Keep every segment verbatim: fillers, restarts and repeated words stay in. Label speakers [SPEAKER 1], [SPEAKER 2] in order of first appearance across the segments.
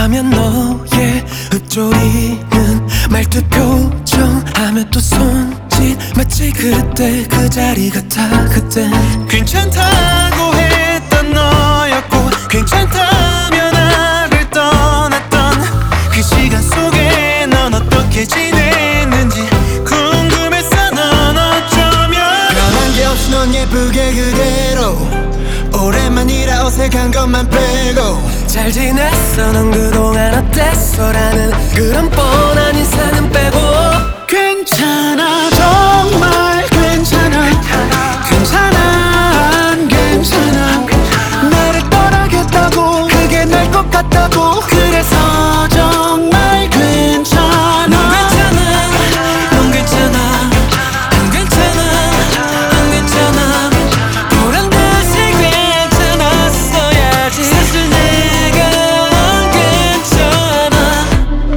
[SPEAKER 1] 하면 너의 읊조리는 말투 표정 하면 또 손짓 마치 그때 그 자리 같아. 그때 괜찮다고 했던 너였고 괜찮다며 나를 떠났던 그 시간 속에 넌 어떻게 지냈는지 궁금했어. 넌 어쩌면
[SPEAKER 2] 변한 게 없이 넌 예쁘게 그대로 오랜만이라 어색한 것만 빼고
[SPEAKER 1] 잘 지냈어 넌 그동안 어땠어 라는 그런 뻔한 인사는 빼고
[SPEAKER 2] 괜찮아 정말 괜찮아 괜찮아 안 괜찮아 나를 떠나겠다고 그게 날 것 같다고 그래서 정말 괜찮아
[SPEAKER 1] 넌 괜찮아 넌 괜찮아 안 괜찮아 안 괜찮아 보란 듯이 괜찮았어야지 사실 내가 안 괜찮아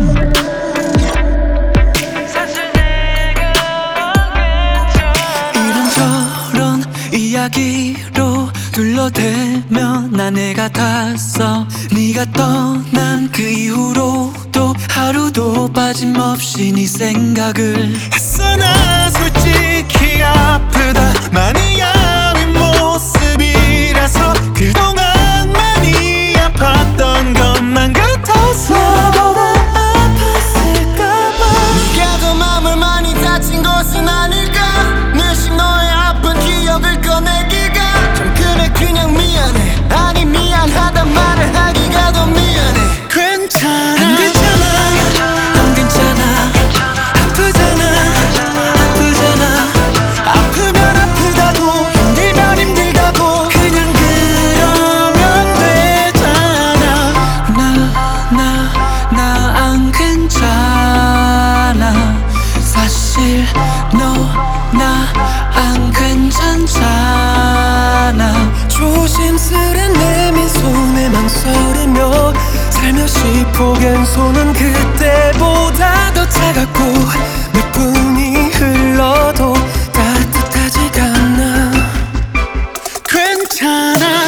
[SPEAKER 1] 사실 내가 이런저런 이야기로 둘러대며 난 애가 탔어. 네가 떠난 그 이후로도 하루도 빠짐없이 네 생각을 했어. 나 솔직히 아프다 많이 야윈 모습이라서 그동안 많이 아팠던 것만 같아서 너보다 아팠을까봐
[SPEAKER 2] 네가 더 마음을 많이 다친 것은 아닐까 늘씩 너의 아픈 기억을 꺼내기가 좀 그래 그냥 미안해 아니 미안하단 말을 하기가 더 미안해
[SPEAKER 1] 괜찮아 안 괜찮아 안 괜찮아 아프잖아 아프잖아 아프면 아프다고 힘들면 힘들다고 그냥 그러면 되잖아. 나 나 나 안 괜찮아 사실 너 나 안 괜찮잖아. 조심스런 내 미소에 망설이며 살며시 포갠 손은 그때보다 더 차갑고 몇 분이 흘러도 따뜻하지가 않아. 괜찮아